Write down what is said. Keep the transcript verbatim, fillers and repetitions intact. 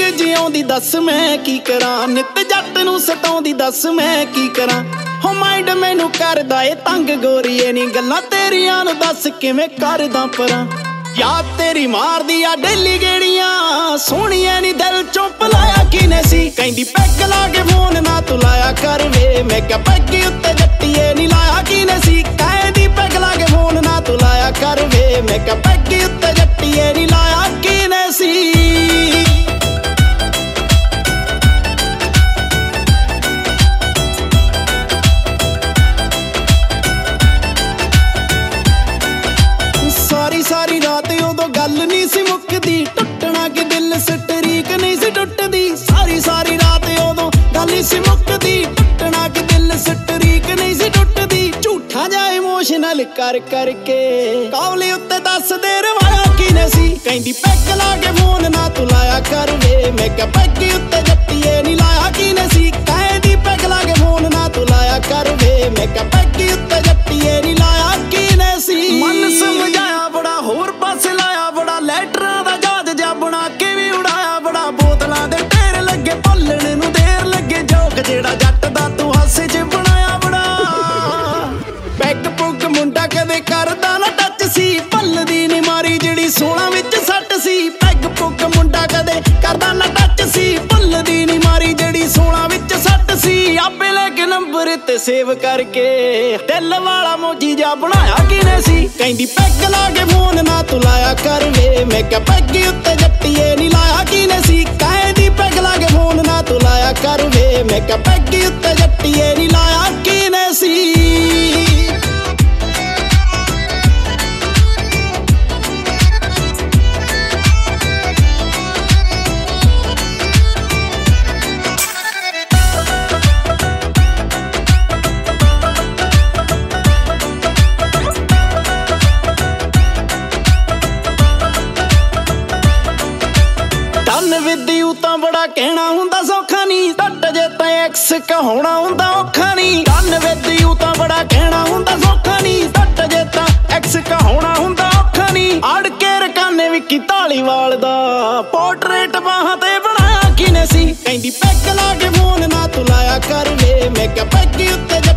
ਜਿਉਂਦੀ ਦੱਸ ਮੈਂ ਕੀ ਕਰਾਂ, ਨਿੱਤ ਜੱਟ ਨੂੰ ਸਤਾਉਂਦੀ ਦੱਸ ਮੈਂ ਕੀ ਕਰਾਂ। ਹੋ ਮਾਈਂਡ ਮੈਨੂੰ ਕਰਦਾ ਏ ਤੰਗ ਗੋਰੀਏ ਨੀ ਗੱਲਾਂ ਤੇਰੀਆਂ ਨੂੰ ਦੱਸ ਕਿਵੇਂ ਕਰਦਾ ਪਰਾਂ। ਯਾਦ ਤੇਰੀ ਮਾਰਦੀ ਆ ਡੇਲੀ ਗੇੜੀਆਂ, ਸੋਹਣੀਆਂ ਨੀ ਦਿਲ ਚੋਂ ਪਲਾਇਆ ਕਿਨੇ ਸੀ। ਕਹਿੰਦੀ ਪੈਗ ਲਾ ਕੇ ਫੋਨ ਨਾ ਤੂੰ ਲਾਇਆ ਕਰ ਵੇ, ਮੈਂ ਕਿਹਾ ਪੈਗ ਉੱਤੇ ਜੱਟੀਏ ਨੀ ਲਾਇਆ ਕਿਨੇ ਸੀ। ਕਹਿੰਦੀ ਪੈਗ ਲਾ ਕੇ ਫੋਨ ਨਾ ਤੂੰ ਲਾਇਆ ਕਰ ਵੇ, ਮੈਂ ਕਿਹਾ ਪੈਗ ਉੱਤੇ ਜੱਟੀਏ ਨੀ ਲਾਇਆ ਕਿਨੇ ਸੀ। ਸਾਰੀ ਸਾਰੀ ਰਾਤ ਉਦੋਂ ਗੱਲ ਨਹੀਂ ਸੀ ਮੁੱਕਦੀ, ਟੁੱਟਣਾ ਕਿ ਦਿਲ ਸਟਰੀਕ ਨਹੀਂ ਸੀ ਟੁੱਟਦੀ। ਸਾਰੀ ਸਾਰੀ ਰਾਤ ਉਦੋਂ ਗੱਲ ਨਹੀਂ ਸੀ ਮੁੱਕਦੀ, ਟੁੱਟਣਾ ਕਿ ਦਿਲ ਸਟਰੀਕ ਨਹੀਂ ਸੀ ਟੁੱਟਦੀ। ਝੂਠਾ ਜਾ ਇਮੋਸ਼ਨਲ ਕਰ ਕਰਕੇ ਕਾਵਲੇ ਉੱਤੇ ਦੱਸ ਦੇ ਰਵਾਇਆ ਕਿਨੇ ਸੀ। ਕਹਿੰਦੀ ਪੈਗ ਲਾ ਕੇ ਫੋਨ ਨਾ ਤੂੰ ਲਾਇਆ ਕਰ ਵੇ, ਮੈਂ ਕਿਹਾ ਪੈਗ ਉੱਤੇ ਜੱਟੀਏ ਨੀ ਲਾਇਆ ਕਿਨੇ ਸੀ। ਕਹਿੰਦੀ ਪੈਗ ਲਾ ਕੇ ਫੋਨ ਨਾ ਤੂੰ ਲਾਇਆ ਕਰ ਵੇ, ਮੈਂ ਕਿਹਾ ਪੈਗ ਉੱਤੇ ਜੱਟੀਏ ਨੀ ਲਾਇਆ ਕਿਨੇ ਸੀ। ਮਨ ਸਮਝਾਇਆ ਬੜਾ ਹੋਰ ਪਾਸੇ ਲਾਇਆ ਬੜਾ, ਲੈਟਰਾਂ ਦਾ ਜਹਾਜ਼ ਜਿਹਾ ਬਣਾ ਕੇ ਵੀ ਉਡਾਇਆ ਬੜਾ। ਬੋਤਲਾਂ ਦੇ ਢੇਰ ਲੱਗੇ ਭੁੱਲਣ ਨੂੰ ਦੇਰ ਲੱਗੇ, ਜੋਕ ਜਿਹੜਾ ਜੱਟ ਦਾ ਤੂੰ ਹਾਸੇ 'ਚ ਬਣਾਇਆ ਬੜਾ। ਪੈਗ ਪੁੱਗ ਮੁੰਡਾ ਕਦੇ ਕਰਦਾ ਨਾ ਟੱਚ ਸੀ, ਭੱਲਦੀ ਨੀ ਮਾਰੀ ਜਿਹੜੀ ਸੋਲਾਂ ਵਿੱਚ ਸੱਟ ਸੀ। ਪੈਗ ਪੁੱਗ ਮੁੰਡਾ ਕਦੇ ਕਰਦਾ ਨਾ ਟੱਚ ਸੀ, ਭੱਲਦੀ ਨੀ ਮਾਰੀ ਜਿਹੜੀ ਸੋਲਾਂ ਵਿੱਚ ਸੱਟ ਸੀ। ਆਪੇ ਲੈ ਕੇ ਨੰਬਰ ਤੇ ਸੇਵ ਕਰਕੇ ਦਿਲ ਵਾਲਾ ਮੋਜੀ ਜਾ ਬਣਾਇਆ ਕਿਨੇ ਸੀ। ਕਹਿੰਦੀ ਪੈਗ ਲਾ ਕੇ ਫੋਨ ਨਾ ਤੂੰ ਲਾਇਆ ਕਰ ਵੇ, ਮੈਂ ਕਿਹਾ ਪੈਗ ਉੱਤੇ ਜੱਟੀਏ ਨੀ ਲਾਇਆ ਕਿਨੇ ਸੀ। ਕਹਿੰਦੀ ਪੈਗ ਲਾ ਕੇ ਫੋਨ ਨਾ ਤੂੰ ਲਾਇਆ ਕਰ ਵੇ, ਮੈਂ ਕਿਹਾ ਪੈਗ ਉੱਤੇ ਜੱਟੀਏ ਨੀ ਲਾਇਆ ਕਿਨੇ ਸੀ। ਵਿਦਿਊ ਤਾਂ ਬੜਾ ਕਹਿਣਾ ਹੁੰਦਾ ਸੌਖਾ ਨੀ, ਟੱਟ ਜੇ ਤਾਂ ਐਕਸ ਕਹਾਉਣਾ ਹੁੰਦਾ ਔਖਾ ਨੀ। ਕੰਨ ਵਿਦਿਊ ਤਾਂ ਬੜਾ ਕਹਿਣਾ ਹੁੰਦਾ ਸੌਖਾ ਨੀ, ਟੱਟ ਜੇ ਤਾਂ ਐਕਸ ਕਹਾਉਣਾ ਹੁੰਦਾ ਔਖਾ ਨੀ। ਅੜ ਕੇ ਰਕਾਨੇ ਵਿੱਕੀ ਧਾਲੀਵਾਲ ਦਾ ਪੋਰਟਰੇਟ ਬਾਹਾਂ ਤੇ ਬਣਾਇਆ ਕਿਨੇ ਸੀ। ਕਹਿੰਦੀ ਪੈਗ ਲਾ ਕੇ ਫੋਨ ਨਾ ਤੂੰ ਲਾਇਆ ਕਰ ਵੇ, ਮੈਂ ਕਿਹਾ ਪੈਗ ਉੱਤੇ